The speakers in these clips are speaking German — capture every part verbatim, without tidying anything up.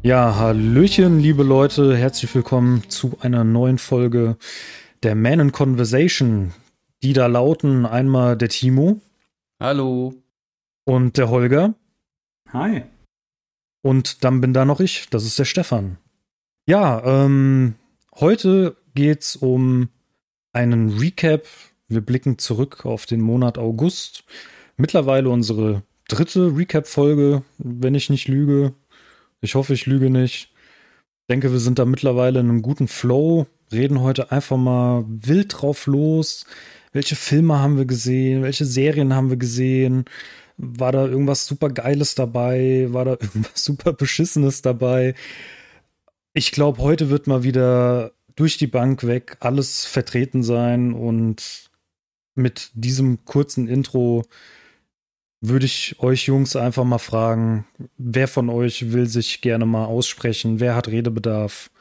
Ja, hallöchen, liebe Leute, herzlich willkommen zu einer neuen Folge der Man in Conversation. Die da lauten einmal der Timo. Hallo. Und der Holger. Hi. Und dann bin da noch ich, das ist der Stefan. Ja, ähm, heute geht's um einen Recap. Wir blicken zurück auf den Monat August. Mittlerweile unsere dritte Recap-Folge, wenn ich nicht lüge. Ich hoffe, ich lüge nicht. Ich denke, wir sind da mittlerweile in einem guten Flow. Reden heute einfach mal wild drauf los. Welche Filme haben wir gesehen? Welche Serien haben wir gesehen? War da irgendwas super Geiles dabei? War da irgendwas super Beschissenes dabei? Ich glaube, heute wird mal wieder durch die Bank weg alles vertreten sein. Und mit diesem kurzen Intro würde ich euch Jungs einfach mal fragen, wer von euch will sich gerne mal aussprechen? Wer hat Redebedarf?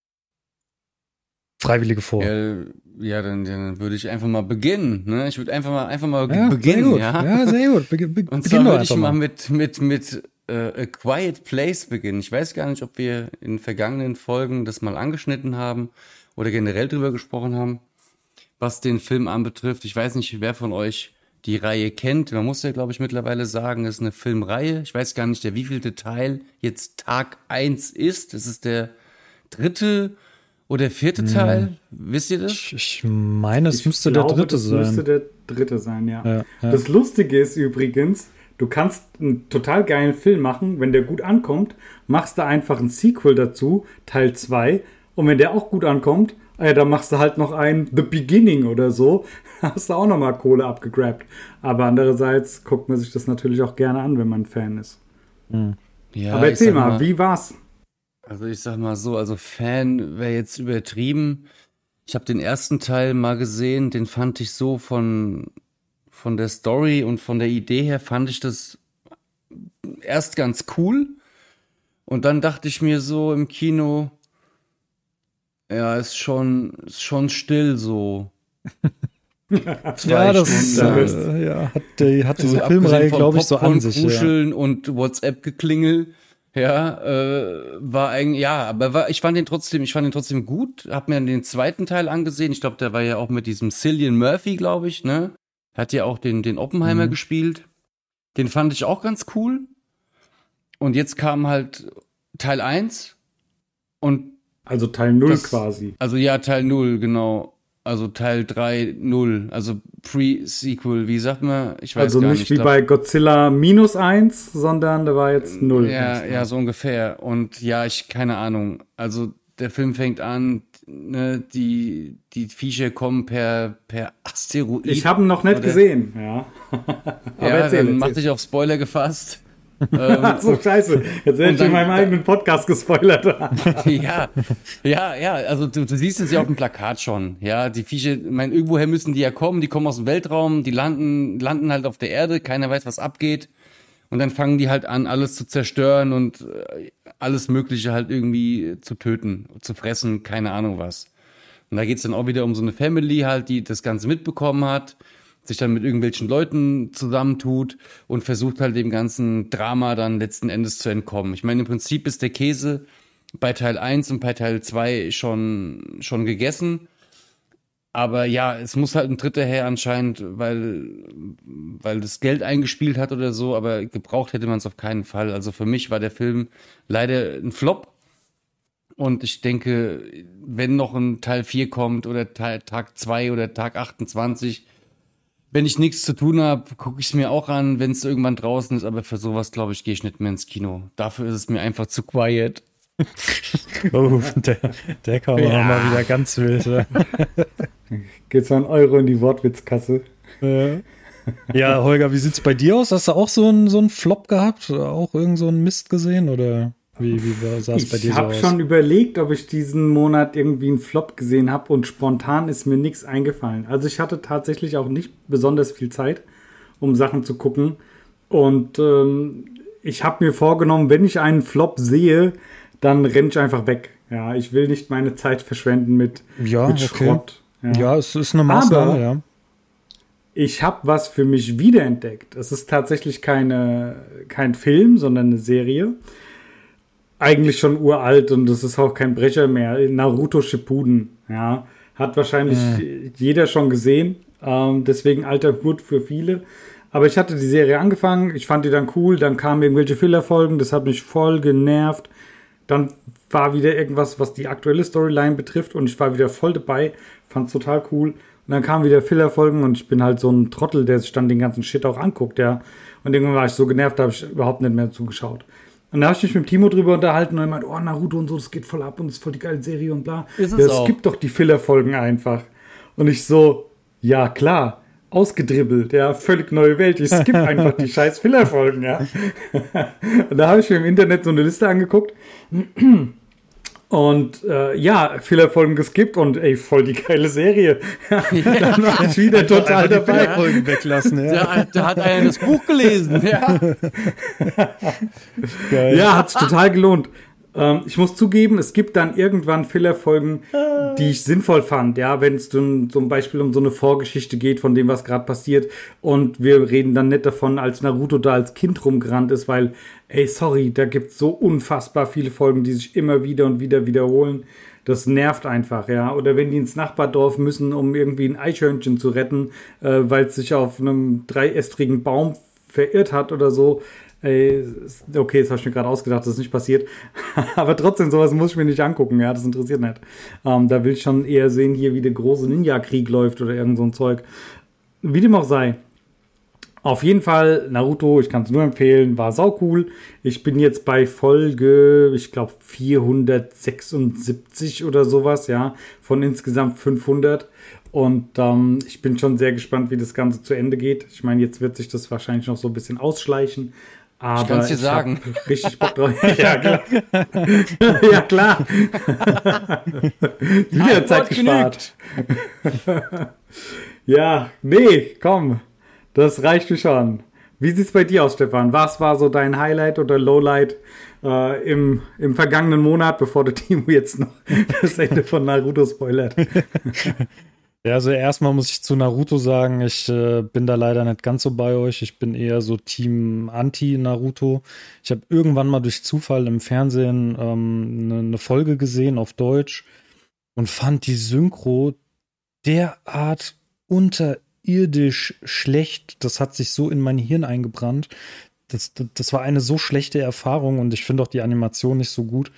Freiwillige vor. Ja, ja dann, dann würde ich einfach mal beginnen. Ne? Ich würde einfach mal einfach mal ja, beginnen. Sehr gut. Ja? ja, sehr gut. Be be Und zwar würde ich mal mit, mit, mit uh, A Quiet Place beginnen. Ich weiß gar nicht, ob wir in vergangenen Folgen das mal angeschnitten haben oder generell drüber gesprochen haben, was den Film anbetrifft. Ich weiß nicht, wer von euch die Reihe kennt. Man muss ja, glaube ich, mittlerweile sagen, es ist eine Filmreihe. Ich weiß gar nicht, der wievielte Teil jetzt Tag eins ist. Es ist der dritte oder vierte hm. Teil. Wisst ihr das? Ich, ich meine, es ich müsste glaube, der dritte das sein. müsste der dritte sein, ja. Ja, ja. Das Lustige ist übrigens, du kannst einen total geilen Film machen. Wenn der gut ankommt, machst du einfach ein Sequel dazu, Teil zwei. Und wenn der auch gut ankommt, ja, dann machst du halt noch ein The Beginning oder so. Hast du auch nochmal Kohle abgegrabt. Aber andererseits guckt man sich das natürlich auch gerne an, wenn man Fan ist. Hm. Ja, aber erzähl mal, mal, wie war's? Also ich sag mal so, also Fan wäre jetzt übertrieben. Ich habe den ersten Teil mal gesehen, den fand ich so von, von der Story und von der Idee her fand ich das erst ganz cool. Und dann dachte ich mir so im Kino, ja, ist schon, ist schon still so. Ja, das äh, ja, hat, die, hat diese also Filmreihe, glaube ich, so an sich. Kuscheln ja. Und WhatsApp-Geklingel, ja, äh, war eigentlich, ja, aber war, ich fand den trotzdem, ich fand den trotzdem gut, hab mir den zweiten Teil angesehen, ich glaube, der war ja auch mit diesem Cillian Murphy, glaube ich, ne, hat ja auch den, den Oppenheimer mhm. gespielt, den fand ich auch ganz cool und jetzt kam halt Teil eins und also Teil null das, quasi. Also ja, Teil null, genau. Also Teil drei null, also Pre-Sequel, wie sagt man? Ich weiß also gar nicht nicht. wie glaub, bei Godzilla minus eins, sondern da war jetzt null. Ja, ja, so ungefähr. Und ja, ich, keine Ahnung. Also der Film fängt an, ne, die, die Viecher kommen per, per Asteroid. Ich habe ihn noch nicht oder? gesehen, ja. Aber ja, erzähl, dann mach dich auf Spoiler gefasst. Ach so, scheiße. Jetzt werde ich in meinem eigenen Podcast gespoilert. ja, ja, ja, also du, du siehst es ja auf dem Plakat schon. Ja, die Viecher, ich meine, irgendwoher müssen die ja kommen, die kommen aus dem Weltraum, die landen, landen halt auf der Erde, keiner weiß, was abgeht. Und dann fangen die halt an, alles zu zerstören und alles Mögliche halt irgendwie zu töten, zu fressen, keine Ahnung was. Und da geht's dann auch wieder um so eine Family halt, die das Ganze mitbekommen hat, sich dann mit irgendwelchen Leuten zusammentut und versucht halt dem ganzen Drama dann letzten Endes zu entkommen. Ich meine, im Prinzip ist der Käse bei Teil eins und bei Teil zwei schon, schon gegessen. Aber ja, es muss halt ein Dritter her anscheinend, weil, weil das Geld eingespielt hat oder so, aber gebraucht hätte man es auf keinen Fall. Also für mich war der Film leider ein Flop. Und ich denke, wenn noch ein Teil vier kommt oder Teil, Tag zwei oder Tag achtundzwanzig, wenn ich nichts zu tun habe, gucke ich es mir auch an, wenn es irgendwann draußen ist. Aber für sowas, glaube ich, gehe ich nicht mehr ins Kino. Dafür ist es mir einfach zu quiet. Oh, der, der kam ja. auch mal wieder ganz wild. Ja. Geht so ein Euro in die Wortwitzkasse. Ja. Ja, Holger, wie sieht's bei dir aus? Hast du auch so einen so einen Flop gehabt? Auch irgend so einen Mist gesehen? Oder wie, wie sah es bei dir so aus? Ich habe schon überlegt, ob ich diesen Monat irgendwie einen Flop gesehen habe und spontan ist mir nichts eingefallen. Also ich hatte tatsächlich auch nicht besonders viel Zeit, um Sachen zu gucken. Und ähm, ich habe mir vorgenommen, wenn ich einen Flop sehe, dann renne ich einfach weg. Ja, ich will nicht meine Zeit verschwenden mit, ja, mit okay. Schrott. Ja. ja, es ist eine Maßnahme, Aber ja. Ich habe was für mich wiederentdeckt. Es ist tatsächlich keine, kein Film, sondern eine Serie. eigentlich schon uralt und das ist auch kein Brecher mehr. Naruto Shippuden, ja. Hat wahrscheinlich äh. jeder schon gesehen. Ähm, deswegen alter Hut für viele. Aber ich hatte die Serie angefangen, ich fand die dann cool, dann kamen irgendwelche Filler-Folgen, das hat mich voll genervt. Dann war wieder irgendwas, was die aktuelle Storyline betrifft und ich war wieder voll dabei, fand's total cool. Und dann kamen wieder Filler-Folgen und ich bin halt so ein Trottel, der sich dann den ganzen Shit auch anguckt, ja. Und irgendwann war ich so genervt, da habe ich überhaupt nicht mehr zugeschaut. Und da habe ich mich mit Timo drüber unterhalten und er meint, oh, Naruto und so, das geht voll ab und das ist voll die geile Serie und bla. Ist es ja, es auch. gibt doch die Filler-Folgen einfach. Und ich so, ja klar, ausgedribbelt, ja, völlig neue Welt. Ich skippe einfach die scheiß Filler-Folgen, ja. Und da habe ich mir im Internet so eine Liste angeguckt und äh, ja, Filler-Folgen geskippt und ey, voll die geile Serie. Ja, dann war ich wieder total dabei. Folgen weglassen, ja. Da, da hat einer das Buch gelesen, ja. Geil. Ja, hat's total gelohnt. Ähm, ich muss zugeben, es gibt dann irgendwann Filler-Folgen, die ich sinnvoll fand, ja, wenn es zum, zum Beispiel um so eine Vorgeschichte geht von dem, was gerade passiert und wir reden dann nicht davon, als Naruto da als Kind rumgerannt ist, weil, ey, sorry, da gibt's so unfassbar viele Folgen, die sich immer wieder und wieder wiederholen. Das nervt einfach, ja. Oder wenn die ins Nachbardorf müssen, um irgendwie ein Eichhörnchen zu retten, äh, weil es sich auf einem dreiästrigen Baum verirrt hat oder so. Ey, okay, das habe ich mir gerade ausgedacht, das ist nicht passiert. Aber trotzdem, sowas muss ich mir nicht angucken, ja, das interessiert nicht. Ähm, da will ich schon eher sehen, hier, wie der große Ninja-Krieg läuft oder irgend so ein Zeug. Wie dem auch sei. Auf jeden Fall, Naruto, ich kann es nur empfehlen, war saucool. Ich bin jetzt bei Folge, ich glaube, vierhundertsechsundsiebzig oder sowas, ja, von insgesamt fünfhundert. Und ähm, ich bin schon sehr gespannt, wie das Ganze zu Ende geht. Ich meine, jetzt wird sich das wahrscheinlich noch so ein bisschen ausschleichen. Aber ich kann es dir ich sagen. Richtig Bock drauf. Ja, klar. Ja, klar. Wieder Zeit gespart. Ja, nee, komm. Das reicht mir schon. Wie sieht's bei dir aus, Stefan? Was war so dein Highlight oder Lowlight äh, im, im vergangenen Monat, bevor der Timo jetzt noch das Ende von Naruto spoilert? Ja, also erstmal muss ich zu Naruto sagen, ich äh, bin da leider nicht ganz so bei euch. Ich bin eher so Team Anti-Naruto. Ich habe irgendwann mal durch Zufall im Fernsehen ähm, eine, eine Folge gesehen auf Deutsch und fand die Synchro derart unterirdisch schlecht. Das hat sich so in mein Hirn eingebrannt. Das, das, das war eine so schlechte Erfahrung und ich finde auch die Animation nicht so gut.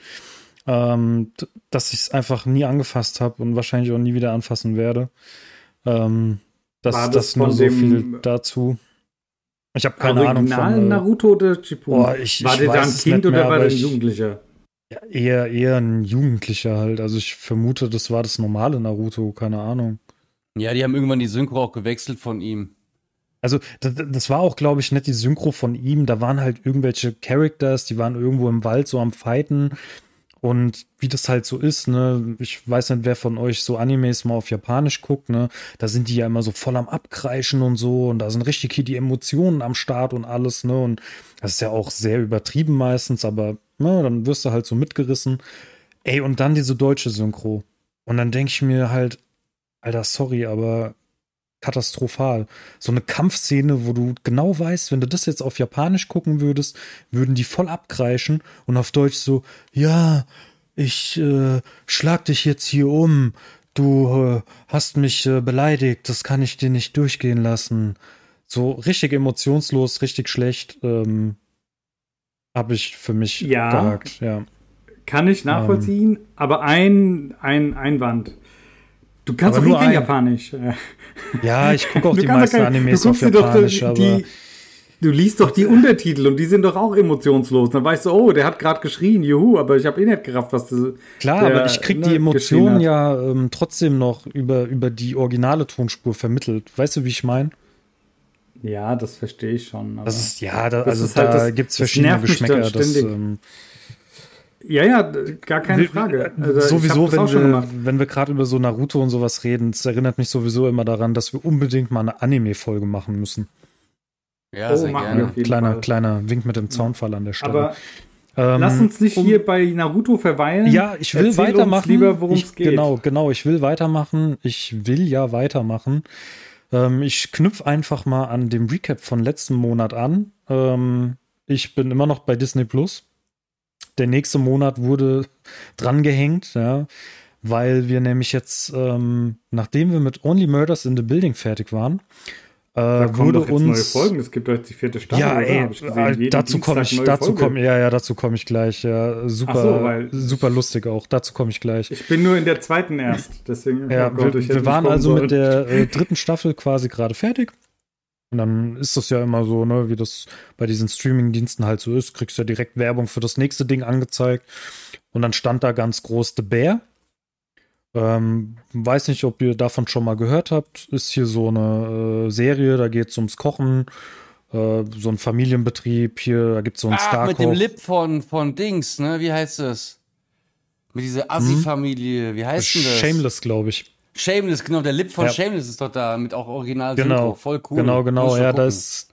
Ähm, dass ich es einfach nie angefasst habe und wahrscheinlich auch nie wieder anfassen werde. Ähm, das War das, das nur von so dem viel dazu. Ich habe keine Ahnung von. Äh, Naruto oder Shippuden? Oh, ich, war ich der da weiß ein es Kind nicht oder mehr, war aber der ein ich- Jugendlicher? Ja, eher, eher ein Jugendlicher halt. Also ich vermute, das war das normale Naruto, keine Ahnung. Ja, die haben irgendwann die Synchro auch gewechselt von ihm. Also das, das war auch, glaube ich, nicht die Synchro von ihm. Da waren halt irgendwelche Characters, die waren irgendwo im Wald so am Fighten. Und wie das halt so ist, ne, ich weiß nicht, wer von euch so Animes mal auf Japanisch guckt, ne, da sind die ja immer so voll am Abkreischen und so und da sind richtig hier die Emotionen am Start und alles, ne, und das ist ja auch sehr übertrieben meistens, aber, ne, dann wirst du halt so mitgerissen. Ey, und dann diese deutsche Synchro. Und dann denke ich mir halt, Alter, sorry, aber katastrophal. So eine Kampfszene, wo du genau weißt, wenn du das jetzt auf Japanisch gucken würdest, würden die voll abkreischen und auf Deutsch so, ja, ich äh, schlag dich jetzt hier um, du äh, hast mich äh, beleidigt, das kann ich dir nicht durchgehen lassen. So richtig emotionslos, richtig schlecht, ähm, habe ich für mich Ja. abgehakt, ja. Kann ich nachvollziehen, aber ein, ein Einwand. Du kannst Aber doch eh nur kein ein. Japanisch. Ja, ich gucke auch Du die kannst meisten doch kein- Animes du auf guckst dir doch Japanisch, die, aber die, du liest doch die Untertitel und die sind doch auch emotionslos. Dann weißt du, oh, der hat gerade geschrien, juhu, aber ich habe eh nicht gerafft, was das. klar, der, aber ich krieg ne, die geschrien Emotionen hat. ja ähm, trotzdem noch über, über die originale Tonspur vermittelt. Weißt du, wie ich meine? Ja, das verstehe ich schon. aber- Das ist, ja, da, Das also ist halt da das- gibt's das verschiedene nervt mich dann Geschmäcker. Das, ständig. ähm, Ja, ja, gar keine will- Frage. Also, ich sowieso, hab das auch wenn schon wir, gemacht. wenn wir gerade über so Naruto und sowas reden, das erinnert mich sowieso immer daran, dass wir unbedingt mal eine Anime-Folge machen müssen. Ja, Oh, sehr machen wir gerne. auf jeden Kleiner, Fall. kleiner Wink mit dem Zaunfall an der Stelle. Aber Ähm, lass uns nicht um- hier bei Naruto verweilen. Ja, ich will Erzähl weitermachen. Uns lieber, worum ich, es geht. Genau, genau, ich will weitermachen. Ich will ja weitermachen. Ähm, ich knüpfe einfach mal an dem Recap von letzten Monat an. Ähm, ich bin immer noch bei Disney Plus. der nächste Monat wurde drangehängt, ja, weil wir nämlich jetzt, ähm, nachdem wir mit Only Murders in the Building fertig waren, äh, Da kommen wurde doch jetzt uns neue Folgen. Es gibt jetzt die vierte Staffel, ja, oder? ey, Hab ich gesehen. äh, Jeden dazu komme Dienstag ich, neue dazu Folge. komme, ja, ja, dazu komme ich gleich. Ja, super, Ach so, weil- super lustig auch. Dazu komme ich gleich. Ich bin nur in der zweiten erst. Deswegen, Ja, oh Gott, wir, ich hätte wir nicht waren kommen also sollen. mit der äh, dritten Staffel quasi gerade fertig. Und dann ist das ja immer so, ne, wie das bei diesen Streaming-Diensten halt so ist. Kriegst ja direkt Werbung für das nächste Ding angezeigt. Und dann stand da ganz groß The Bear. Ähm, weiß nicht, ob ihr davon schon mal gehört habt. Ist hier so eine äh, Serie, da geht es ums Kochen. Äh, so ein Familienbetrieb hier, da gibt es so einen Ah, Starkoch. mit dem Lip von, von Dings, ne? Wie heißt das? Mit dieser Assi-Familie. Wie heißt denn das? Shameless, glaube ich. Shameless, genau. Der Lip von Ja. Shameless ist doch da mit auch original Genau, Voll cool. genau, Muss genau. ich Ja, mal da gucken. ist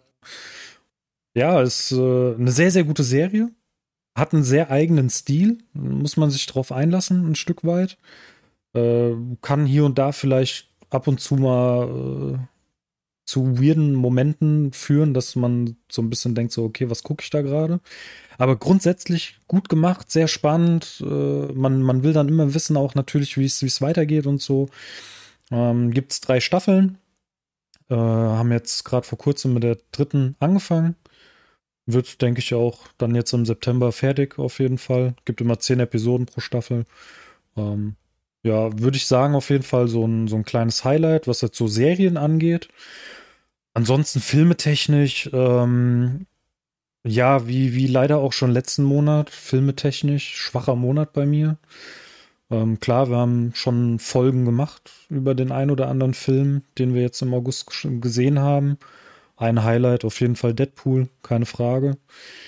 ja ist äh, eine sehr, sehr gute Serie. Hat einen sehr eigenen Stil, muss man sich drauf einlassen, ein Stück weit. Äh, kann hier und da vielleicht ab und zu mal äh, zu weirden Momenten führen, dass man so ein bisschen denkt, so, okay, was gucke ich da gerade? Aber grundsätzlich gut gemacht, sehr spannend. Äh, man, man will dann immer wissen, auch natürlich, wie es wie es weitergeht und so. Ähm, Gibt es drei Staffeln. Äh, haben jetzt gerade vor kurzem mit der dritten angefangen. Wird, denke ich, auch dann jetzt im September fertig, auf jeden Fall. Gibt immer zehn Episoden pro Staffel. Ähm, ja, würde ich sagen, auf jeden Fall so ein, so ein kleines Highlight, was jetzt so Serien angeht. Ansonsten filmetechnisch, ähm, ja, wie, wie leider auch schon letzten Monat, filmetechnisch, schwacher Monat bei mir. Ähm, klar, wir haben schon Folgen gemacht über den ein oder anderen Film, den wir jetzt im August schon gesehen haben. Ein Highlight auf jeden Fall Deadpool, keine Frage.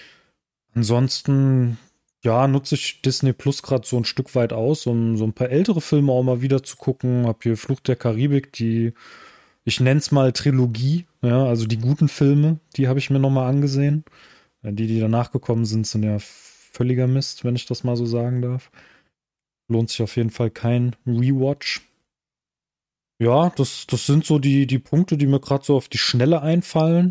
Ansonsten, ja, nutze ich Disney Plus gerade so ein Stück weit aus, um so ein paar ältere Filme auch mal wieder zu gucken. Hab hier Fluch der Karibik, die, ich nenne es mal Trilogie, ja, also die guten Filme, die habe ich mir nochmal angesehen. Ja, die, die danach gekommen sind, sind ja völliger Mist, wenn ich das mal so sagen darf. Lohnt sich auf jeden Fall kein Rewatch. Ja, das, das sind so die, die Punkte, die mir gerade so auf die Schnelle einfallen.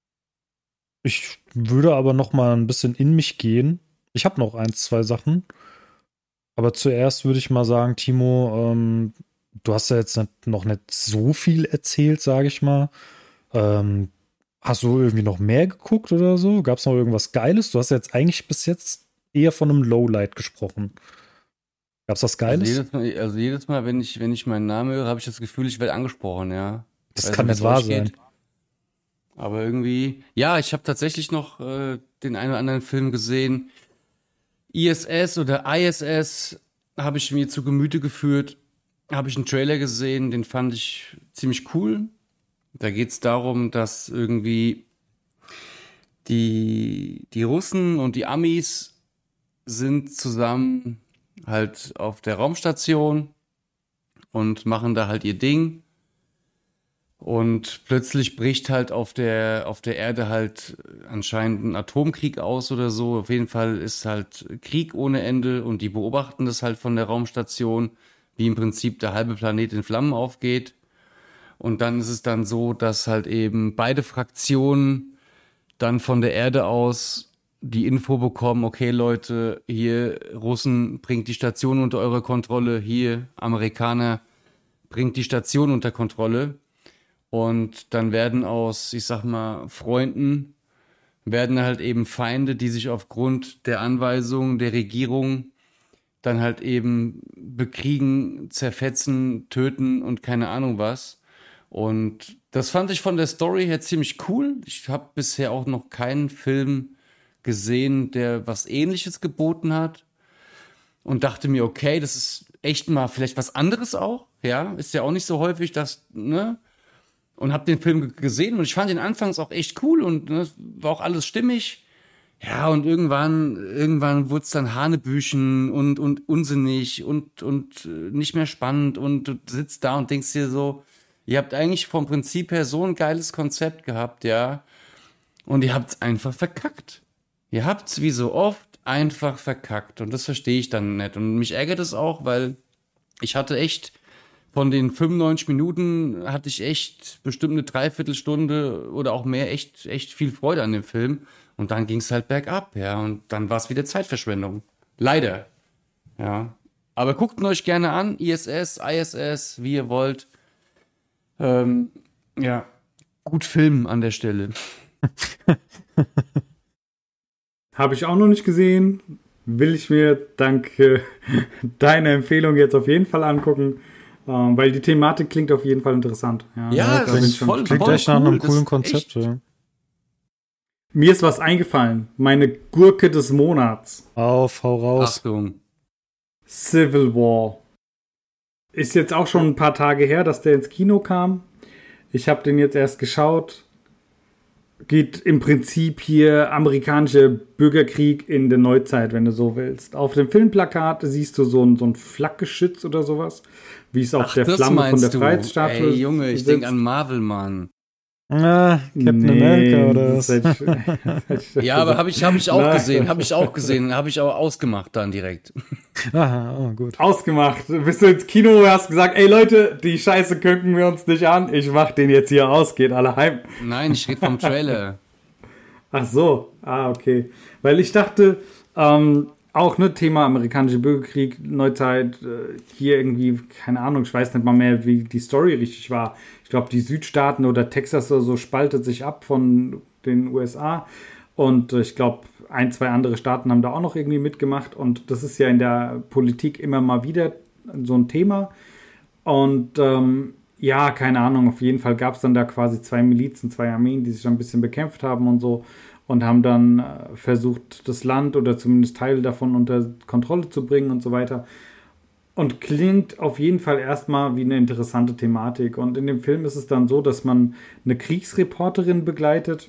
Ich würde aber noch mal ein bisschen in mich gehen. Ich habe noch eins, zwei Sachen. Aber zuerst würde ich mal sagen, Timo, ähm, du hast ja jetzt nicht, noch nicht so viel erzählt, sage ich mal. Ähm, hast du irgendwie noch mehr geguckt oder so? Gab es noch irgendwas Geiles? Du hast ja jetzt eigentlich bis jetzt eher von einem Lowlight gesprochen. Gab's was Also Geiles? jedes Mal, also jedes Mal, wenn ich, wenn ich meinen Namen höre, habe ich das Gefühl, ich werde angesprochen, ja. Das Weiß kann wie nicht es wahr euch sein. geht. Aber irgendwie, ja, ich habe tatsächlich noch äh, den einen oder anderen Film gesehen. I S S oder I S S habe ich mir zu Gemüte geführt. Habe ich einen Trailer gesehen, den fand ich ziemlich cool. Da geht es darum, dass irgendwie die, die Russen und die Amis sind zusammen halt auf der Raumstation und machen da halt ihr Ding. Und plötzlich bricht halt auf der, auf der Erde halt anscheinend ein Atomkrieg aus oder so. Auf jeden Fall ist halt Krieg ohne Ende und die beobachten das halt von der Raumstation, wie im Prinzip der halbe Planet in Flammen aufgeht. Und dann ist es dann so, dass halt eben beide Fraktionen dann von der Erde aus die Info bekommen, okay Leute, hier Russen bringt die Station unter eure Kontrolle, hier Amerikaner bringt die Station unter Kontrolle. Und dann werden aus, ich sag mal, Freunden, werden halt eben Feinde, die sich aufgrund der Anweisungen der Regierung dann halt eben bekriegen, zerfetzen, töten und keine Ahnung was. Und das fand ich von der Story her ziemlich cool. Ich habe bisher auch noch keinen Film gesehen, der was Ähnliches geboten hat. Und dachte mir, okay, das ist echt mal vielleicht was anderes auch. Ja, ist ja auch nicht so häufig, dass, ne? Und habe den Film g- gesehen und ich fand ihn anfangs auch echt cool und ne, war auch alles stimmig. Ja, und irgendwann, irgendwann wurde es dann Hanebüchen und, und unsinnig und, und äh, nicht mehr spannend und du sitzt da und denkst dir so, ihr habt eigentlich vom Prinzip her so ein geiles Konzept gehabt, ja, und ihr habt's einfach verkackt. Ihr habt's wie so oft einfach verkackt und das verstehe ich dann nicht. Und mich ärgert es auch, weil ich hatte echt von den fünfundneunzig Minuten hatte ich echt bestimmt eine Dreiviertelstunde oder auch mehr echt, echt viel Freude an dem Film. Und dann ging es halt bergab, ja. Und dann war es wieder Zeitverschwendung. Leider. Ja. Aber guckt ihn euch gerne an. I S S, I S S, wie ihr wollt. Ähm, ja. Gut filmen an der Stelle. Habe ich auch noch nicht gesehen. Will ich mir dank äh, deiner Empfehlung jetzt auf jeden Fall angucken. Ähm, weil die Thematik klingt auf jeden Fall interessant. Ja, Ja, das ist voll, Klingt voll echt nach cool. einem Das coolen ist Konzept. echt- Ja. Mir ist was eingefallen. Meine Gurke des Monats. Auf, hau raus. Achtung. Civil War. Ist jetzt auch schon ein paar Tage her, dass der ins Kino kam. Ich habe den jetzt erst geschaut. Geht im Prinzip hier amerikanischer Bürgerkrieg in der Neuzeit, wenn du so willst. Auf dem Filmplakat siehst du so ein, so ein Flakgeschütz oder sowas, wie es auf Ach, der das Flamme von meinst der du. Freiheitsstatue Ey, Junge, ich sitzt. denke an Marvel, Mann. Ah, Captain Nee, America oder das was? hätte ich- das hätte ich Ja, aber habe ich, hab ich auch Nein. gesehen. Habe ich auch gesehen. Habe ich auch ausgemacht dann direkt. Aha, oh, gut. Ausgemacht. Bist du ins Kino und hast gesagt, ey Leute, die Scheiße gucken wir uns nicht an. Ich mach den jetzt hier aus, geht alle heim. Nein, ich rede vom Trailer. Ach so, ah, okay. Weil ich dachte, ähm, auch ne Thema amerikanischer Bürgerkrieg, Neuzeit, äh, hier irgendwie, keine Ahnung, ich weiß nicht mal mehr, wie die Story richtig war. Ich glaube, die Südstaaten oder Texas oder so spaltet sich ab von den U S A. Und äh, ich glaube, ein, zwei andere Staaten haben da auch noch irgendwie mitgemacht. Und das ist ja in der Politik immer mal wieder so ein Thema. Und ähm, ja, keine Ahnung, auf jeden Fall gab es dann da quasi zwei Milizen, zwei Armeen, die sich dann ein bisschen bekämpft haben und so und haben dann äh, versucht, das Land oder zumindest Teile davon unter Kontrolle zu bringen und so weiter. Und klingt auf jeden Fall erstmal wie eine interessante Thematik. Und in dem Film ist es dann so, dass man eine Kriegsreporterin begleitet,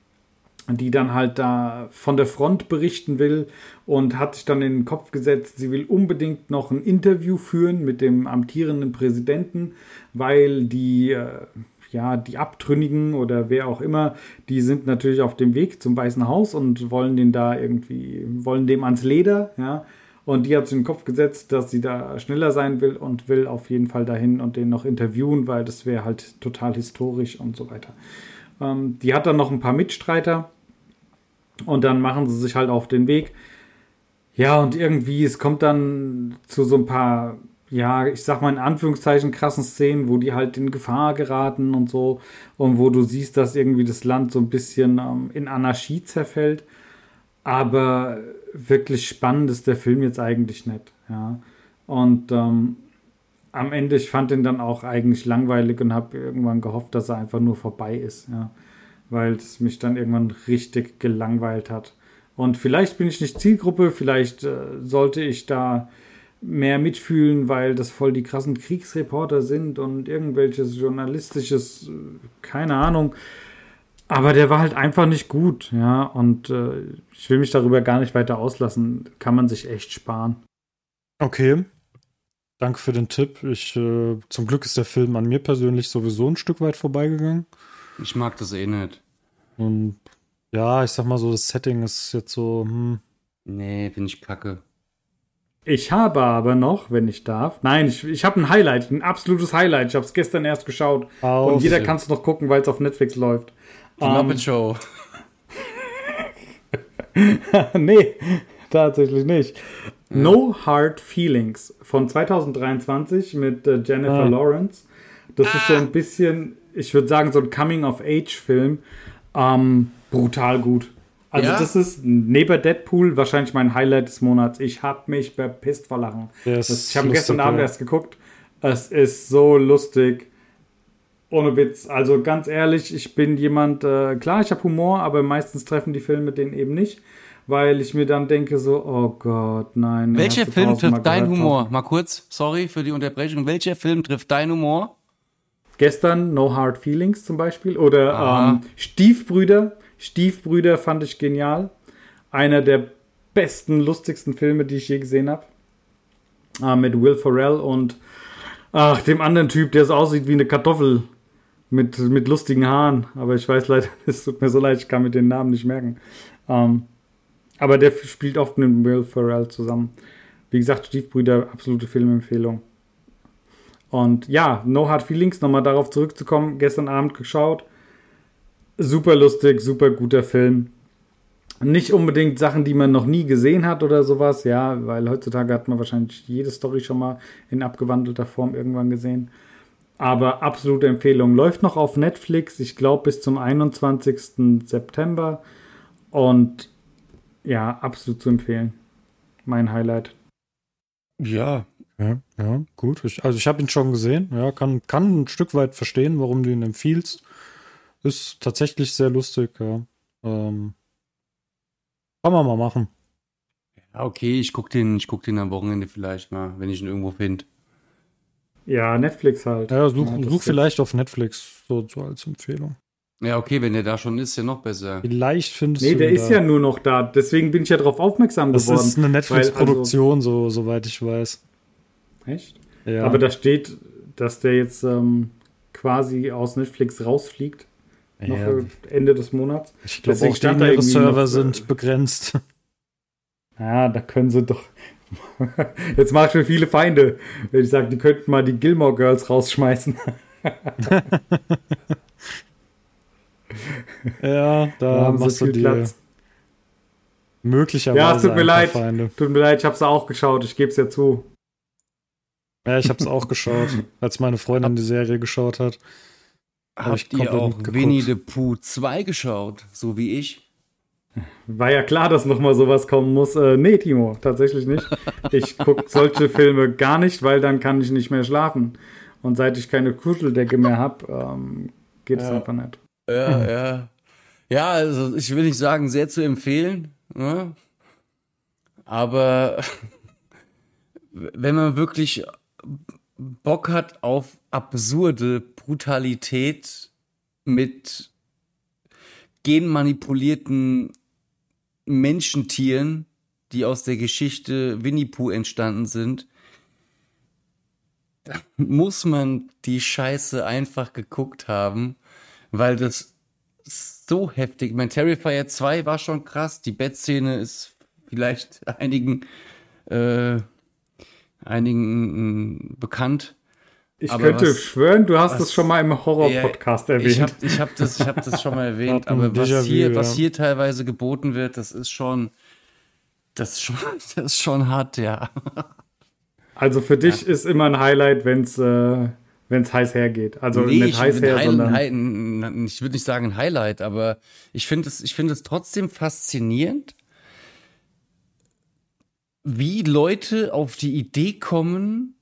die dann halt da von der Front berichten will und hat sich dann in den Kopf gesetzt, sie will unbedingt noch ein Interview führen mit dem amtierenden Präsidenten, weil die, äh, ja, die Abtrünnigen oder wer auch immer, die sind natürlich auf dem Weg zum Weißen Haus und wollen den da irgendwie, wollen dem ans Leder, ja. Und die hat sich in den Kopf gesetzt, dass sie da schneller sein will und will auf jeden Fall dahin und den noch interviewen, weil das wäre halt total historisch und so weiter. Ähm, die hat dann noch ein paar Mitstreiter und dann machen sie sich halt auf den Weg. Ja, und irgendwie, es kommt dann zu so ein paar, ja, ich sag mal in Anführungszeichen krassen Szenen, wo die halt in Gefahr geraten und so und wo du siehst, dass irgendwie das Land so ein bisschen ähm, in Anarchie zerfällt. Aber wirklich spannend ist der Film jetzt eigentlich nicht. Ja. Und ähm, am Ende, ich fand ihn dann auch eigentlich langweilig und habe irgendwann gehofft, dass er einfach nur vorbei ist. Ja. Weil es mich dann irgendwann richtig gelangweilt hat. Und vielleicht bin ich nicht Zielgruppe, vielleicht äh, sollte ich da mehr mitfühlen, weil das voll die krassen Kriegsreporter sind und irgendwelches journalistisches, äh, keine Ahnung. Aber der war halt einfach nicht gut, ja, und äh, ich will mich darüber gar nicht weiter auslassen. Kann man sich echt sparen. Okay. Danke für den Tipp. Ich, äh, zum Glück ist der Film an mir persönlich sowieso ein Stück weit vorbeigegangen. Ich mag das eh nicht. Und ja, ich sag mal so, das Setting ist jetzt so, hm. Nee, bin ich kacke. Ich habe aber noch, wenn ich darf, nein, ich, ich habe ein Highlight, ein absolutes Highlight. Ich habe es gestern erst geschaut Auf. und jeder kann es noch gucken, weil es auf Netflix läuft. Die Muppet Show. Nee, tatsächlich nicht. No Hard Feelings von zwanzig dreiundzwanzig mit äh, Jennifer Ah. Lawrence. Das ist so ein bisschen, ich würde sagen, so ein Coming-of-Age-Film. Ähm, brutal gut. Also Ja? das ist neben Deadpool wahrscheinlich mein Highlight des Monats. Ich habe mich bepisst vor Lachen. Der ist Das, ich habe lustig, gestern Abend ja. erst geguckt. Es ist so lustig. Ohne Witz. Also ganz ehrlich, ich bin jemand, äh, klar, ich habe Humor, aber meistens treffen die Filme den eben nicht, weil ich mir dann denke so, oh Gott, nein. Welcher hast du Film tausendmal trifft dein gehört, Humor? Mal kurz, sorry für die Unterbrechung. Welcher Film trifft dein Humor? Gestern No Hard Feelings zum Beispiel oder Aha. ähm, Stiefbrüder. Stiefbrüder fand ich genial. Einer der besten, lustigsten Filme, die ich je gesehen habe. Äh, mit Will Ferrell und ach, dem anderen Typ, der so aussieht wie eine Kartoffel mit, mit lustigen Haaren. Aber ich weiß leider, es tut mir so leid, ich kann mir den Namen nicht merken. Ähm, aber der spielt oft mit Will Ferrell zusammen. Wie gesagt, Stiefbrüder, absolute Filmempfehlung. Und ja, No Hard Feelings, nochmal darauf zurückzukommen, gestern Abend geschaut. Super lustig, super guter Film. Nicht unbedingt Sachen, die man noch nie gesehen hat oder sowas, ja, weil heutzutage hat man wahrscheinlich jede Story schon mal in abgewandelter Form irgendwann gesehen. Aber absolute Empfehlung. Läuft noch auf Netflix, ich glaube bis zum einundzwanzigsten September. Und ja, absolut zu empfehlen. Mein Highlight. Ja. Ja, ja, gut. Ich, also ich habe ihn schon gesehen. Ja, kann, kann ein Stück weit verstehen, warum du ihn empfiehlst. Ist tatsächlich sehr lustig, ja. Ähm, kann man mal machen. Ja, okay, ich guck den, ich guck den am Wochenende vielleicht mal, wenn ich ihn irgendwo finde. Ja, Netflix halt. Ja, such, Ja, das such ist vielleicht auf Netflix so, so als Empfehlung. Ja, okay, wenn der da schon ist, ja noch besser. Vielleicht findest Nee, du der ihn ist da. ja nur noch da. Deswegen bin ich ja darauf aufmerksam Das geworden. ist eine weil, Netflix-Produktion, so, soweit ich weiß. Also, echt? Ja. Aber da steht, dass der jetzt ähm, quasi aus Netflix rausfliegt. Noch Ja. Ende des Monats. Ich glaube Deswegen auch, stand die da ihre irgendwie Server noch, äh, sind begrenzt. Ja, da können sie doch. Jetzt mache ich mir viele Feinde, wenn ich sage, die könnten mal die Gilmore Girls rausschmeißen. Ja, da, Da haben sie machst du viel dir Platz. möglicherweise Ja, es tut mir ein paar leid. Feinde. Tut mir leid, ich habe es auch geschaut, ich gebe es ja zu. Ja, ich habe es auch geschaut, als meine Freundin die Serie geschaut hat. Hab ich Habt ihr komplett auch mitgeguckt. Winnie the Pooh zwei geschaut, so wie ich? War ja klar, dass nochmal sowas kommen muss. Äh, nee, Timo, tatsächlich nicht. Ich gucke solche Filme gar nicht, weil dann kann ich nicht mehr schlafen. Und seit ich keine Kuscheldecke mehr habe, ähm, geht es Ja. einfach nicht. Ja, ja. Ja, also ich will nicht sagen, sehr zu empfehlen, ne? Aber wenn man wirklich Bock hat auf absurde Brutalität mit genmanipulierten Menschentieren, die aus der Geschichte Winnie Pooh entstanden sind, da muss man die Scheiße einfach geguckt haben, weil das so heftig. Ich meine, Terrifier zwei war schon krass. Die Bettszene ist vielleicht einigen, äh, einigen äh, bekannt. Ich Aber könnte was- schwören, du hast was- es schon mal im Horror-Podcast erwähnt. Ich habe ich hab das, ich hab das schon mal erwähnt, Hat ein aber was Déjà-vu, hier, was ja. hier teilweise geboten wird, das ist schon, das ist schon, das ist schon hart, ja. Also für dich ist immer ein Highlight, wenn es äh, wenn's heiß hergeht. Also Nee, nicht ich, heiß ein her, Highlight- sondern Hi- ich würde nicht sagen ein Highlight, aber ich finde es, ich finde es trotzdem faszinierend, wie Leute auf die Idee kommen,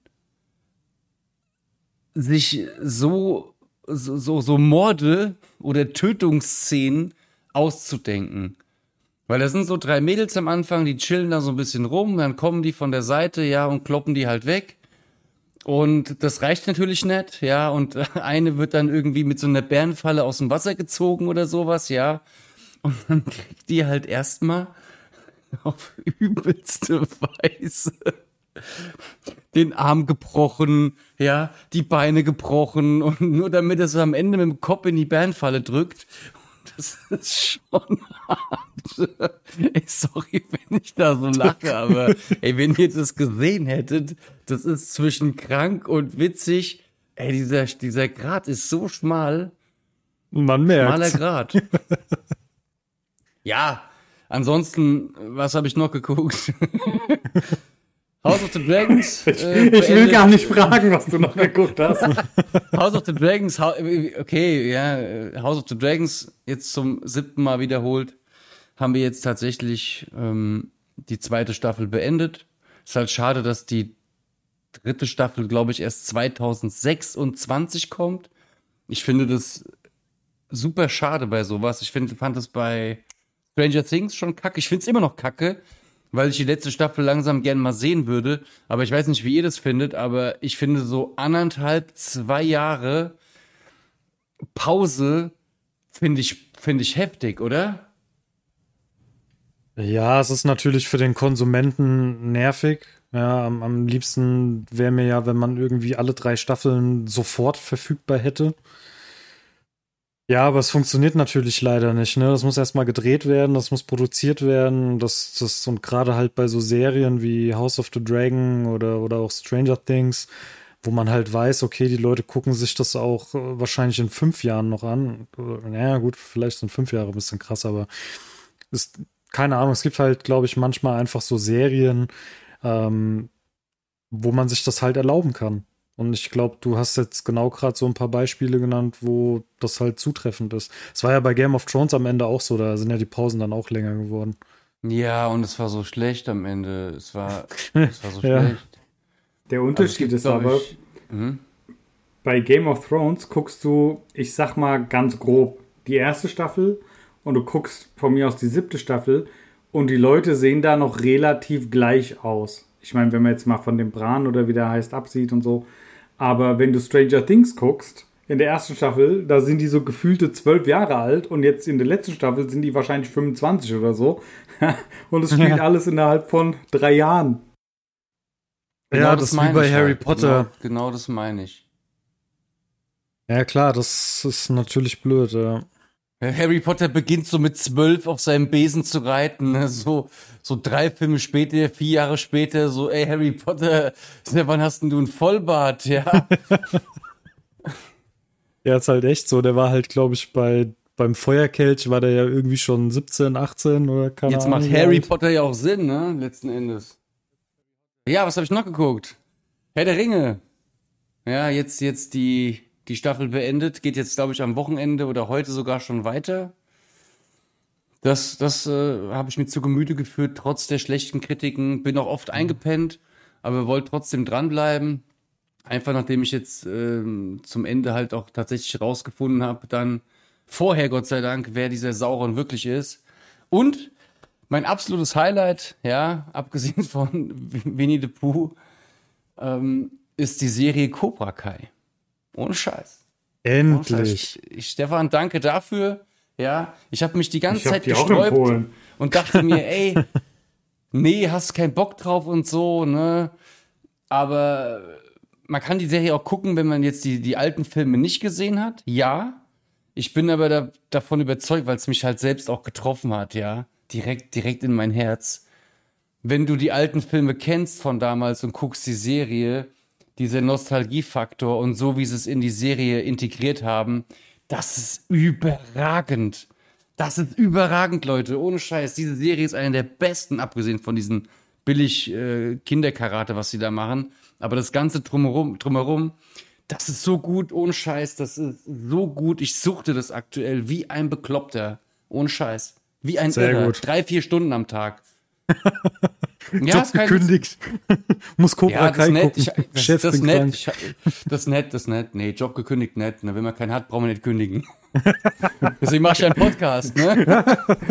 sich so, so, so, so Morde oder Tötungsszenen auszudenken. Weil da sind so drei Mädels am Anfang, die chillen da so ein bisschen rum, dann kommen die von der Seite, ja, und kloppen die halt weg. Und das reicht natürlich nicht, ja, und eine wird dann irgendwie mit so einer Bärenfalle aus dem Wasser gezogen oder sowas, ja. Und dann kriegt die halt erstmal auf übelste Weise den Arm gebrochen, ja, die Beine gebrochen und nur damit es am Ende mit dem Kopf in die Bärenfalle drückt. Das ist schon hart. Ey, sorry, wenn ich da so lache, aber ey, wenn ihr das gesehen hättet, das ist zwischen krank und witzig. Ey, dieser, dieser Grat ist so schmal. Man Schmaler merkt. Grat. Ja, ansonsten, was habe ich noch geguckt? House of the Dragons. ich, äh, ich will beendet. gar nicht fragen, was du noch geguckt hast. House of the Dragons, Hau- okay, ja, äh, House of the Dragons jetzt zum siebten Mal wiederholt, haben wir jetzt tatsächlich ähm, die zweite Staffel beendet. Ist halt schade, dass die dritte Staffel, glaube ich, erst zwanzig sechsundzwanzig kommt. Ich finde das super schade bei sowas. Ich finde, fand das bei Stranger Things schon kacke. Ich finde es immer noch kacke, weil ich die letzte Staffel langsam gern mal sehen würde. Aber ich weiß nicht, wie ihr das findet, aber ich finde so anderthalb, zwei Jahre Pause finde ich, finde ich heftig, oder? Ja, es ist natürlich für den Konsumenten nervig. Ja, am, am liebsten wäre mir ja, wenn man irgendwie alle drei Staffeln sofort verfügbar hätte. Ja, aber es funktioniert natürlich leider nicht, ne? Das muss erstmal gedreht werden, das muss produziert werden, das, das, und gerade halt bei so Serien wie House of the Dragon oder, oder auch Stranger Things, wo man halt weiß, okay, die Leute gucken sich das auch äh, wahrscheinlich in fünf Jahren noch an. Naja, gut, vielleicht sind fünf Jahre ein bisschen krass, aber es keine Ahnung, es gibt halt, glaube ich, manchmal einfach so Serien, ähm, wo man sich das halt erlauben kann. Und ich glaube, du hast jetzt genau gerade so ein paar Beispiele genannt, wo das halt zutreffend ist. Es war ja bei Game of Thrones am Ende auch so, da sind ja die Pausen dann auch länger geworden. Ja, und es war so schlecht am Ende. Es war, es war so Ja. schlecht. Der Also es Unterschied gibt, ist glaub aber, ich, mhm. bei Game of Thrones guckst du, ich sag mal ganz grob, die erste Staffel und du guckst von mir aus die siebte Staffel und die Leute sehen da noch relativ gleich aus. Ich meine, wenn man jetzt mal von dem Bran oder wie der heißt absieht und so. Aber wenn du Stranger Things guckst, in der ersten Staffel, da sind die so gefühlte zwölf Jahre alt und jetzt in der letzten Staffel sind die wahrscheinlich fünfundzwanzig oder so. Und es spielt Ja. alles innerhalb von drei Jahren. Genau Ja, das ist wie meine bei ich Harry halt. Potter. Genau, genau das meine ich. Ja, klar, das ist natürlich blöd, ja. Harry Potter beginnt so mit zwölf auf seinem Besen zu reiten, ne? so, so drei Filme später, vier Jahre später, so, ey, Harry Potter, seit wann hast denn du einen Vollbart, ja? Ja, ist halt echt so. Der war halt, glaube ich, bei beim Feuerkelch war der ja irgendwie schon siebzehn, achtzehn oder keine Jetzt Ahnung. macht wie Harry alt. Potter ja auch Sinn, ne, letzten Endes. Ja, was habe ich noch geguckt? Herr der Ringe. Ja, jetzt, jetzt die, die Staffel beendet, geht jetzt, glaube ich, am Wochenende oder heute sogar schon weiter. Das, das äh, habe ich mir zu Gemüte geführt, trotz der schlechten Kritiken. Bin auch oft eingepennt, aber wollte trotzdem dranbleiben. Einfach nachdem ich jetzt ähm, zum Ende halt auch tatsächlich rausgefunden habe, dann vorher, Gott sei Dank, wer dieser Sauron wirklich ist. Und mein absolutes Highlight, ja, abgesehen von Winnie the Pooh, ähm, ist die Serie Cobra Kai. Ohne Scheiß. Ohne Scheiß. Endlich. Ich, Stefan, danke dafür. Ja, ich habe mich die ganze Ich hab Zeit die auch gesträubt empfohlen. und dachte mir, ey, nee, hast keinen Bock drauf und so, ne? Aber man kann die Serie auch gucken, wenn man jetzt die, die alten Filme nicht gesehen hat. Ja. Ich bin aber da, davon überzeugt, weil es mich halt selbst auch getroffen hat, ja. Direkt, direkt in mein Herz. Wenn du die alten Filme kennst von damals und guckst die Serie, dieser Nostalgiefaktor und so, wie sie es in die Serie integriert haben, das ist überragend. Das ist überragend, Leute. Ohne Scheiß. Diese Serie ist eine der besten, abgesehen von diesen billig äh, Kinderkarate, was sie da machen. Aber das Ganze drumherum, drumherum, das ist so gut, ohne Scheiß. Das ist so gut. Ich suchte das aktuell wie ein Bekloppter. Ohne Scheiß. Wie ein Sehr Irrer. gut. Drei, vier Stunden am Tag. Job ist kein- gekündigt. Muss Cobra Ja, das Kai ist nett. gucken. Ich, das, Chef, das ist bin nett. krank. Ich, das ist nett, das ist nett. Nee, Job gekündigt nett. Ne? Wenn man keinen hat, braucht man nicht kündigen. Deswegen mach ich einen Podcast, ne?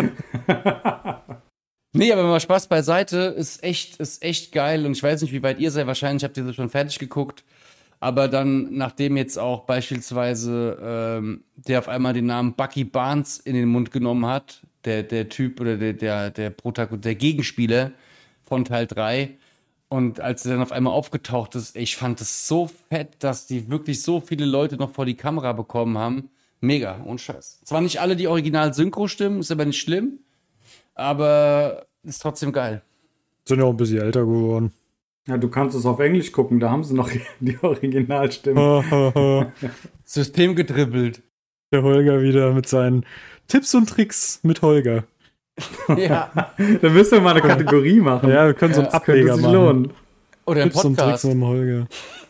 Nee, aber mal Spaß beiseite, ist echt, ist echt geil. Und ich weiß nicht, wie weit ihr seid. Wahrscheinlich habt ihr das schon fertig geguckt. Aber dann, nachdem jetzt auch beispielsweise ähm, der auf einmal den Namen Bucky Barnes in den Mund genommen hat, der, der Typ oder der, der, der Protagonist, der Gegenspieler von Teil drei. Und als er dann auf einmal aufgetaucht ist, ich fand es so fett, dass die wirklich so viele Leute noch vor die Kamera bekommen haben. Mega, ohne Scheiß. Zwar nicht alle die Original-Synchro-Stimmen, ist aber nicht schlimm, aber ist trotzdem geil. Sind ja auch ein bisschen älter geworden. Ja, du kannst es auf Englisch gucken, da haben sie noch die Originalstimme. Der System gedribbelt. Holger wieder mit seinen Tipps und Tricks mit Holger. Ja. Da müssen wir mal eine Kategorie machen. Ja, wir können so einen Das könnte Ableger sich machen. lohnen. Oder ein Tipps und Tricks Podcast. mit dem Holger.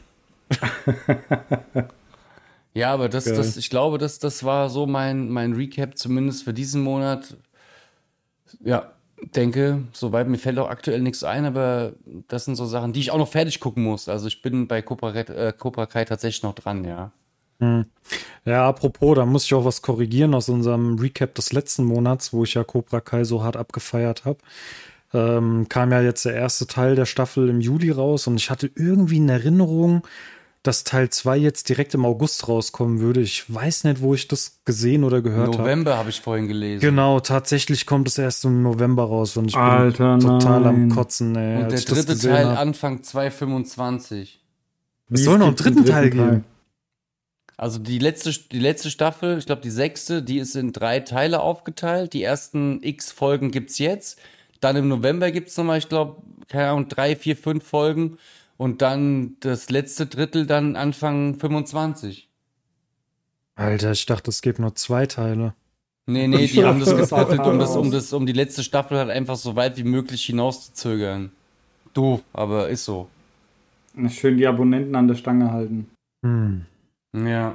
Ja, aber das, Geil. das, ich glaube, das, das war so mein, mein Recap, zumindest für diesen Monat. Ja, denke, soweit mir fällt auch aktuell nichts ein, aber das sind so Sachen, die ich auch noch fertig gucken muss. Also ich bin bei Cobra, äh, Cobra Kai tatsächlich noch dran, ja. Ja, apropos, da muss ich auch was korrigieren aus unserem Recap des letzten Monats, wo ich ja Cobra Kai so hart abgefeiert habe. Ähm, kam ja jetzt der erste Teil der Staffel im Juli raus und ich hatte irgendwie in Erinnerung, dass Teil zwei jetzt direkt im August rauskommen würde. Ich weiß nicht, wo ich das gesehen oder gehört habe. November habe ich vorhin gelesen. Genau, tatsächlich kommt es erst im November raus und ich Alter, bin total nein. am Kotzen, ey. Und als der ich das dritte gesehen Teil hab. Anfang zwanzig fünfundzwanzig. Es Wie, soll noch einen gibt einen dritten Teil geben. Also die letzte, die letzte Staffel, ich glaube die sechste, die ist in drei Teile aufgeteilt. Die ersten x Folgen gibt's jetzt. Dann im November gibt's nochmal, ich glaube, keine Ahnung, drei, vier, fünf Folgen. Und dann das letzte Drittel dann Anfang fünfundzwanzig. Alter, ich dachte, es gibt nur zwei Teile. Nee, nee, die haben das Das auch gesplittet, um das, aus. um das, um die letzte Staffel halt einfach so weit wie möglich hinauszuzögern. Doof, aber ist so. Schön die Abonnenten an der Stange halten. Hm. Ja.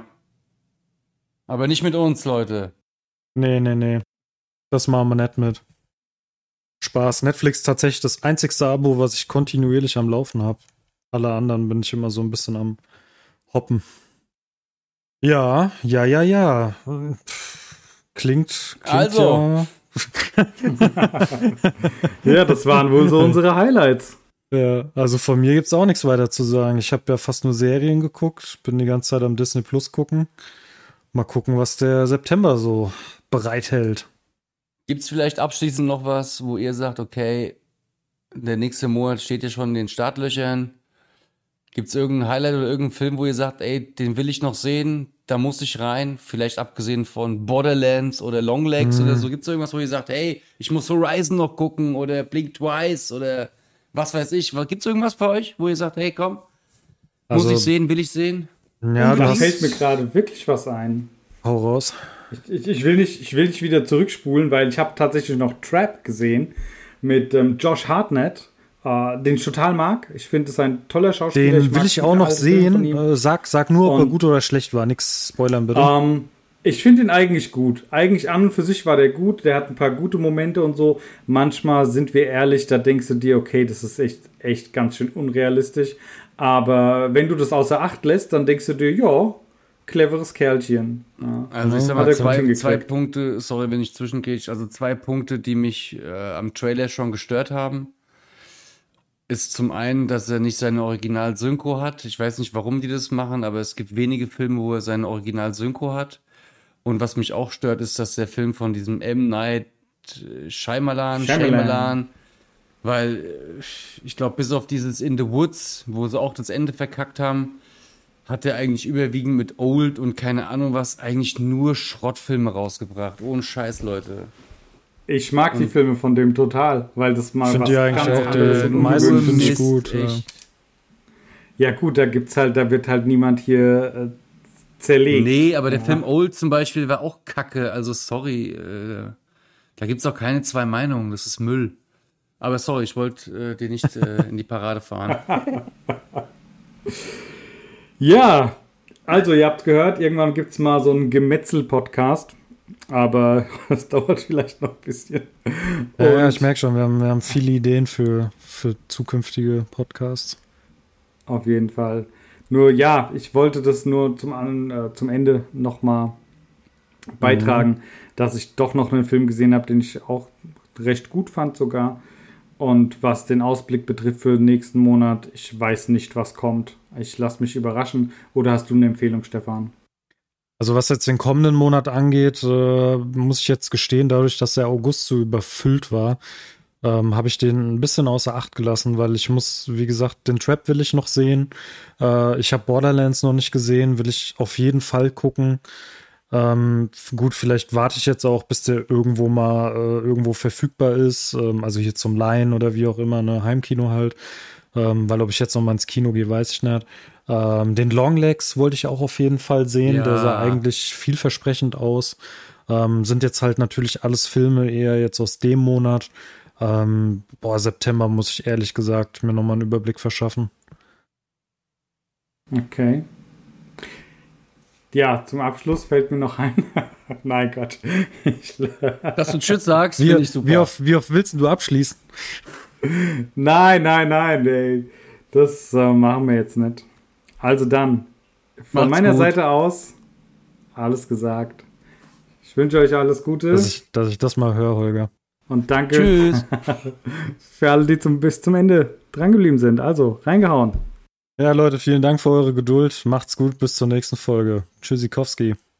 Aber nicht mit uns, Leute. Nee, nee, nee. Das machen wir nicht mit. Spaß. Netflix ist tatsächlich das einzigste Abo, was ich kontinuierlich am Laufen habe. Alle anderen bin ich immer so ein bisschen am Hoppen. Ja, ja, ja, ja. Klingt, klingt Also. ja. Ja, das waren wohl so unsere Highlights. Ja, also von mir gibt's auch nichts weiter zu sagen. Ich habe ja fast nur Serien geguckt, bin die ganze Zeit am Disney Plus gucken. Mal gucken, was der September so bereithält. Gibt's vielleicht abschließend noch was, wo ihr sagt, okay, der nächste Monat steht ja schon in den Startlöchern. Gibt's irgendein Highlight oder irgendeinen Film, wo ihr sagt, ey, den will ich noch sehen, da muss ich rein? Vielleicht abgesehen von Borderlands oder Longlegs Mhm. oder so. Gibt's irgendwas, wo ihr sagt, ey, ich muss Horizon noch gucken oder Blink Twice oder was weiß ich. Was- Gibt's irgendwas bei euch, wo ihr sagt, hey, komm, muss Also, ich sehen, will ich sehen? Ja, du da hast. fällt mir gerade wirklich was ein. Hau raus. Ich, ich, ich, will nicht, ich will nicht wieder zurückspulen, weil ich habe tatsächlich noch Trap gesehen mit ähm, Josh Hartnett, äh, den ich total mag. Ich finde, es ein toller Schauspieler. Den mag will ich viele auch noch alte Filme von sehen. ihm. Äh, sag, sag nur, ob er Und- gut oder schlecht war. Nix spoilern, bitte. Ähm, ich finde ihn eigentlich gut. Eigentlich an und für sich war der gut. Der hat ein paar gute Momente und so. Manchmal sind wir ehrlich, da denkst du dir, okay, das ist echt, echt ganz schön unrealistisch. Aber wenn du das außer Acht lässt, dann denkst du dir, ja, cleveres Kerlchen. Ja. Also ich sag Hat mal, er gut zwei, hingekriegt. zwei Punkte, sorry, wenn ich zwischengrätsch, also zwei Punkte, die mich äh, am Trailer schon gestört haben, ist zum einen, dass er nicht seine Original-Synchro hat. Ich weiß nicht, warum die das machen, aber es gibt wenige Filme, wo er seine Original-Synchro hat. Und was mich auch stört, ist, dass der Film von diesem M. Night äh, Shyamalan, Shyamalan. Shyamalan, weil äh, ich glaube, bis auf dieses In the Woods, wo sie auch das Ende verkackt haben, hat er eigentlich überwiegend mit Old und keine Ahnung was eigentlich nur Schrottfilme rausgebracht. Ohne Scheiß, Leute. Ich mag die Filme von dem total, weil das mal Ich finde was die eigentlich ganz auch, anderes die und meisten ungewöhnliches finde ich ist. gut. Ja. echt. Ja gut, da gibt's halt, da wird halt niemand hier äh, zerlegt. Nee, aber der Ja. Film Old zum Beispiel war auch kacke. Also sorry, äh, da gibt's auch keine zwei Meinungen. Das ist Müll. Aber sorry, ich wollte äh, dir nicht äh, in die Parade fahren. Ja, also ihr habt gehört, irgendwann gibt's mal so einen Gemetzel-Podcast. Aber das dauert vielleicht noch ein bisschen. Ja, ja, Und ich merke schon, wir haben, wir haben viele Ideen für, für zukünftige Podcasts. auf jeden Fall. Nur ja, ich wollte das nur zum, An- äh, zum Ende nochmal beitragen, Mhm. dass ich doch noch einen Film gesehen habe, den ich auch recht gut fand sogar. Und was den Ausblick betrifft für den nächsten Monat, ich weiß nicht, was kommt. Ich lasse mich überraschen. Oder hast du eine Empfehlung, Stefan? Also was jetzt den kommenden Monat angeht, äh, muss ich jetzt gestehen, dadurch, dass der August so überfüllt war, ähm, habe ich den ein bisschen außer Acht gelassen, weil ich muss, wie gesagt, den Trap will ich noch sehen. Äh, ich habe Borderlands noch nicht gesehen, will ich auf jeden Fall gucken. Ähm, gut, vielleicht warte ich jetzt auch, bis der irgendwo mal äh, irgendwo verfügbar ist, ähm, also hier zum Leihen oder wie auch immer, ne, Heimkino halt. Ähm, weil ob ich jetzt noch mal ins Kino gehe, weiß ich nicht. Ähm, den Longlegs wollte ich auch auf jeden Fall sehen. Ja. Der sah eigentlich vielversprechend aus. Ähm, sind jetzt halt natürlich alles Filme eher jetzt aus dem Monat. Ähm, boah, September muss ich ehrlich gesagt mir nochmal einen Überblick verschaffen. Okay. Ja, zum Abschluss fällt mir noch ein. Nein, Gott. Ich, Dass du Shit sagst, Wie, finde ich super. wie, oft, wie oft willst du abschließen? nein, nein, nein, ey. Das äh, machen wir jetzt nicht. Also dann, von Macht's meiner gut. Seite aus, alles gesagt. Ich wünsche euch alles Gute Dass ich, dass ich das mal höre, Holger. und danke Tschüss. für alle, die zum, bis zum Ende drangeblieben sind. Also, reingehauen. Ja, Leute, vielen Dank für eure Geduld. Macht's gut, bis zur nächsten Folge. Tschüssikowski.